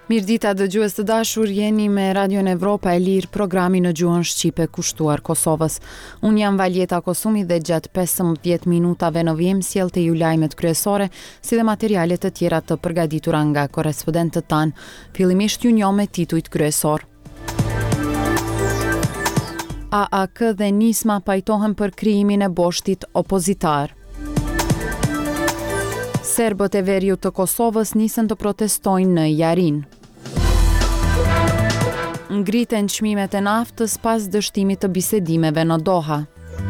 Mirëdita dëgjues të dashur, jeni me Radion Evropa e Lirë, programi në gjuhën shqipe kushtuar Kosovës. Unë jam Valjeta Kosumi dhe gjatë 15 minutave në vijim sjell te ju lajmet kryesore, si dhe materialet të tjera të përgatitura nga korrespondentët tanë. Fillimisht ju njoh me titujt kryesor. AAK dhe Nisma pajtohen për krijimin e boshtit opozitar. Serbët e veriut të Kosovës nisën të protestojnë në Jarin. Ngriten çmimet e naftës pas dështimit të bisedimeve në Doha.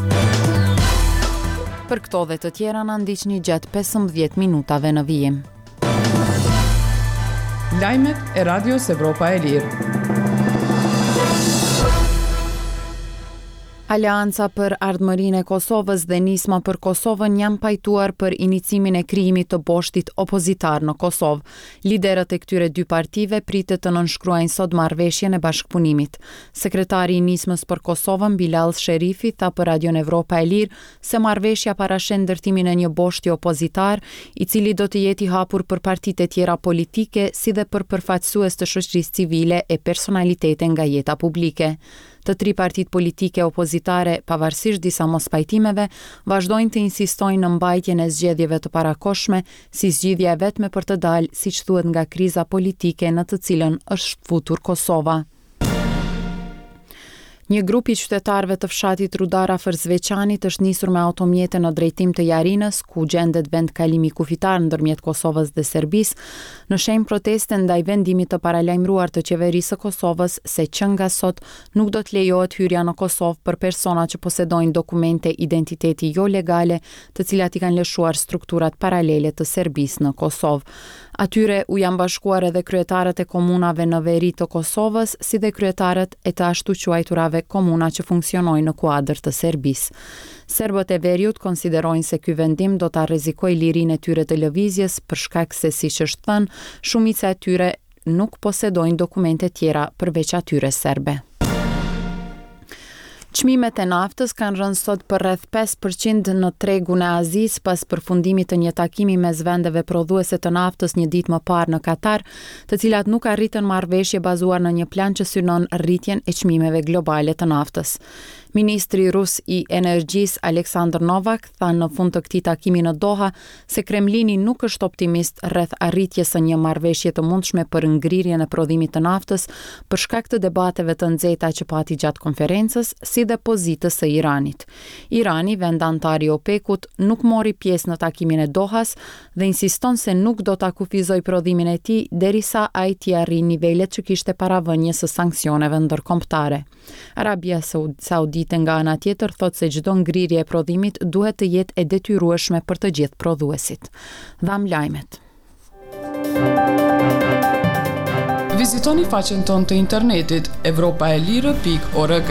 Për këto dhe të tjera na ndiqni gjatë 15 minutave në vijim. Lajmet e Radios Evropa e Lirë. Aleanca për Ardhmërinë e Kosovës dhe Nisma për Kosovën janë pajtuar për inicimin e krijimit të boshtit opozitar në Kosovë. Liderët e këtyre dy partive pritet të nënshkruajnë sot marrëveshjen e bashkëpunimit. Sekretari i Nismës për Kosovën, Bilal Sherifi, tha për Radion Evropa e Lirë se marrëveshja parashën ndërtimin e një boshti opozitar, i cili do të jetë i hapur për partitë e tjera politike, si dhe për përfaqësues të shoqërisë civile e personalitete nga jeta publike. Të tri partitë politike opozitare, pavarësisht disa mospajtimeve, vazhdojnë të insistojnë në mbajtjen e zgjedhjeve të parakohshme si zgjidhja e vetme për të dalë, siç thuhet, nga kriza politike në të cilën është futur Kosova. Një grup i qytetarëve të fshatit Rudar afër Zveçanit është nisur me automjete në drejtim të Jarinës, ku gjendet vend kalimi kufitar ndërmjet Kosovës dhe Serbisë, në shenjë proteste ndaj vendimit të paralajmëruar të qeverisë së Kosovës se që nga sot nuk do të lejohet hyrja në Kosovë për persona që posedojnë dokumente identiteti jo legale, të cilat i kanë lëshuar strukturat paralele të Serbisë në Kosovë. Atyre u janë bashkuar edhe kryetarët e komunave në veri të Kosovës, si dhe kryetarët e të ashtu quajturave komuna që funksionojnë në kuadër të Serbisë. Serbët e veriut konsiderojnë se ky vendim do ta rrezikojë lirinë e tyre të lëvizjes për shkak se, siç është thënë, shumica e tyre nuk posedojnë dokumente tjera përveç atyre serbe. Çmimet e naftës kanë rënë sot për rreth 5% në tregun e Azisë pas përfundimit të një takimi mes vendeve prodhuese të naftës një ditë më parë në Katar, të cilat nuk arritën marrëveshje bazuar në një plan që synon rritjen e çmimeve globale të naftës. Ministri rus i energjisë Aleksandr Novak tha në fund të këtij takimi në Doha se Kremlini nuk është optimist rreth arritjes së një marrëveshje të mundshme për ngrirjen e prodhimit të naftës për shkak të debateve të nxehta që pati gjatë konferencës, si dhe pozitës së Iranit. Irani, vend antar i OPEC-ut, nuk mori pjesë në takimin e Dohas dhe insiston se nuk do ta kufizojë prodhimin e tij derisa ai të arrijë nivelet që kishte paravënjes së sanksioneve ndërkombëtare. Arabia Saudite nga ana tjetër thot se çdo ngrirje e prodhimit duhet të jetë e detyrueshme për të gjithë prodhuesit. Dham lajmet. Vizitoni faqen tonë të internetit europaelire.org.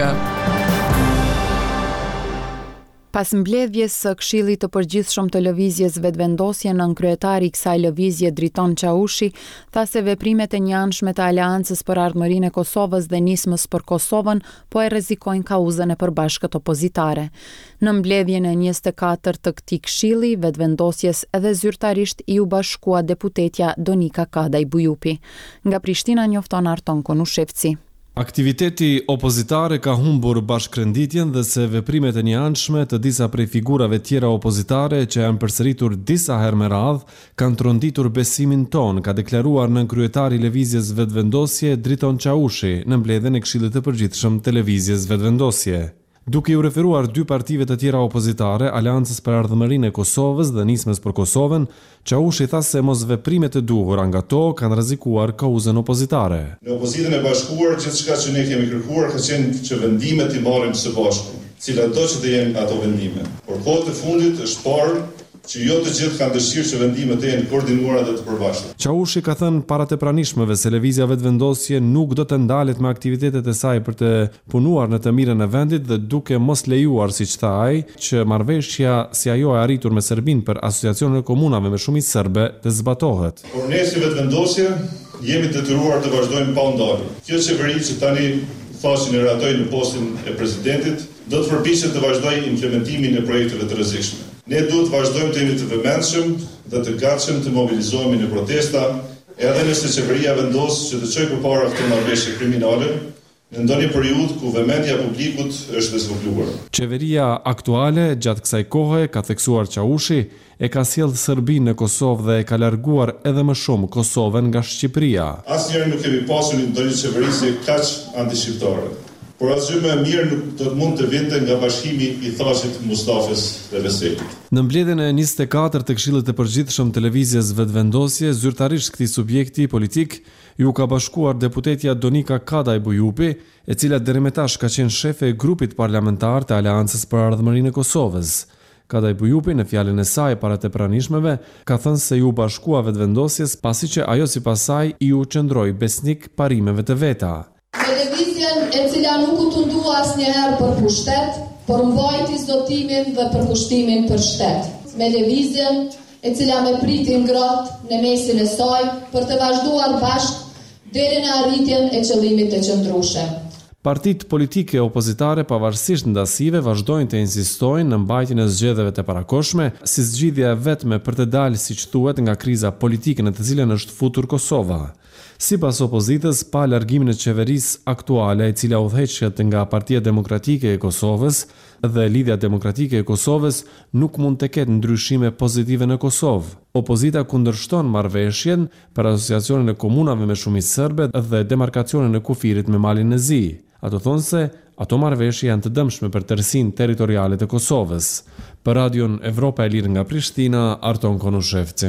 Pas mbledhjes së Këshillit të Përgjithshëm të Lëvizjes Vetëvendosje, nënkryetari i kësaj lëvizje Driton Çaushi tha se veprimet e njëanshme të Aleancës për Ardhmërinë e Kosovës dhe Nismës për Kosovën po e rrezikojnë kauzën e përbashkët opozitare. Në mbledhjen e 24 të këtij këshilli vetëvendosjes edhe zyrtarisht i u bashkua deputetja Donika Kadaj Bujupi. Nga Prishtina njofton Arton Konushevci. Aktiviteti opozitare ka humbur bashkërenditjen dhe se veprimet e njëanshme të disa prej figurave tjera opozitare që janë përsëritur disa herë me radhë kanë tronditur besimin ton, ka deklaruar nënkryetari i Lëvizjes Vetëvendosje Driton Çaushi në mbledhjen e Këshillit të Përgjithshëm të Lëvizjes Vetëvendosje. Duke u referuar dy partive të tjera opozitare, Aleancës për Ardhmërinë e Kosovës dhe Nismës për Kosovën, Çaushi tha se mosveprimet e duhura nga to kanë rrezikuar kauzën opozitare. Në opozitën e bashkuar, gjithçka që ne kemi kërkuar ka qenë që vendimet i marrim së bashku, cilat do që të jenë ato vendime. Por kohët e fundit është parë që jo të gjithë kanë dëshirë që vendimet e jenë koordinuara dhe të përbashkëta. Çaushi ka thënë para të pranishmëve se Lëvizja Vetëvendosje nuk do të ndalet me aktivitetet e saj për të punuar në të mirën e vendit dhe duke mos lejuar, siç tha ai, që marrëveshja si ajo e arritur me Serbinë për asociacionin e komunave me shumicë serbe të zbatohet. Por ne si Vetëvendosje jemi detyruar të vazhdojmë pa ndalje. Kjo qeveri që tani thashin e ratoj në postin e presidentit do të përpiqet të vazhdojë implementimin e projekteve të rrezikshme. Ne duhet vazhdojmë të jemi të vëmendshëm dhe të gatshëm të mobilizohemi në protesta Edhe nëse qeveria vendos që të çojë përpara këtë marrëveshje kriminale, në ndonjë periudhë ku vëmendja e publikut është të zvogëluar. Qeveria aktuale gjatë kësaj kohe, ka theksuar Çaushi, e ka sjellë Serbinë në Kosovë dhe e ka larguar edhe më shumë Kosovën nga Shqipëria. Asnjëherë nuk kemi pasur ndonjë qeveri si kaq antishqiptare. Por asgjë më e mirë nuk do të mund të vinte nga bashkimi i Thashit, Mustafës dhe Veselit. Në mbledhjen e 24 të Këshillit të Përgjithshëm Televizjes Vetvendosje, zyrtarisht këtij subjekti politik ju ka bashkuar deputetja Donika Kadaj Bujupi, e cila deri më tash ka qenë shefe e grupit parlamentar të Aleancës për Ardhmërinë e Kosovës. Kadaj Bujupi në fjalën e saj para të pranishmeve ka thënë se ju bashkua Vetvendosjes pasi që ajo sipas saj ju qëndroi besnik parimeve të veta. Televizjen e cila nuk u tundua asnjëherë për pushtet, por mbajti zotimin dhe përkushtimin për shtet. Me lëvizjen e cila me priti ngrohtë në mesin e saj për të vazhduar bashkë deri në arritjen e qëllimit të qëndrueshëm. Partitë politike opozitare pavarësisht ndasive vazhdojnë të insistojnë në mbajtjen e zgjedhjeve të parakohshme si zgjidhja e vetme për të dalë, siç thuhet, nga kriza politike në të cilën është futur Kosova. Sipas opozitës, pa largimin e qeverisë aktuale, e cila udhëheqet nga Partia Demokratike e Kosovës dhe Lidhja Demokratike e Kosovës, nuk mund të ketë ndryshime pozitive në Kosovë. Opozita kundërshton marrëveshjen për asociacionin e komunave me shumicë serbe dhe demarkacionin e kufirit me malin e Zi. Ato thonë se ato marrëveshje janë të dëmshme për tërësinë territoriale të Kosovës. Për Radion Evropa e Lirë nga Prishtina, Arton Konushevci.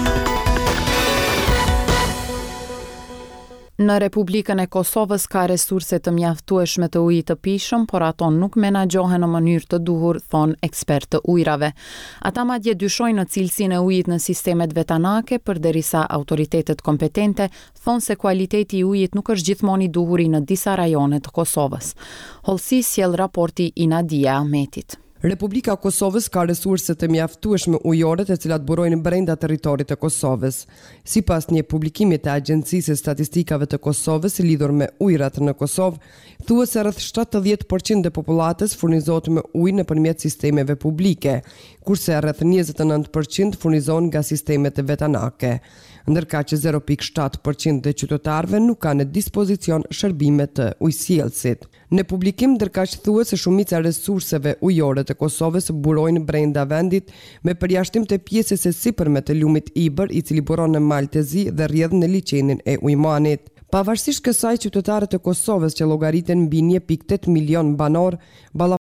Në Republikën e Kosovës ka resurse të mjaftueshme të ujit të pijshëm, por ato nuk menaxhohen në mënyrë të duhur, thon ekspertë të ujrave. Ata madje dyshojnë në cilësinë e ujit në sistemet vetanake, përderisa autoritetet kompetente thonë se kualiteti i ujit nuk është gjithmonë i duhur në disa rajone të Kosovës. Hollësi sjell raporti i Nadia Ahmetit. Republika e Kosovës ka resurse të mjaftueshme ujore të cilat burojnë brenda territorit të Kosovës. Sipas një publikimi të Agjencisë së Statistikave të Kosovës lidhur me ujërat në Kosovë, thuhet se rreth 70% e popullatës furnizohet me ujë nëpërmjet sistemeve publike, kurse rreth 29% furnizohen nga sistemet vetanake, ndërka që 0.7% e qytetarëve nuk kanë në dispozicion shërbime të ujësjellësit. Në publikim ndërkaq thuhet se shumica e resurseve ujore të Kosovës burojnë brenda vendit me përjashtim të pjesës së sipërme të lumit Ibër, i cili buron në mal të Zi dhe rrjedh në liçenin e Ujmanit. Pavarësisht kësaj, qytetarët e Kosovës që llogariten mbi 1.8 milion banor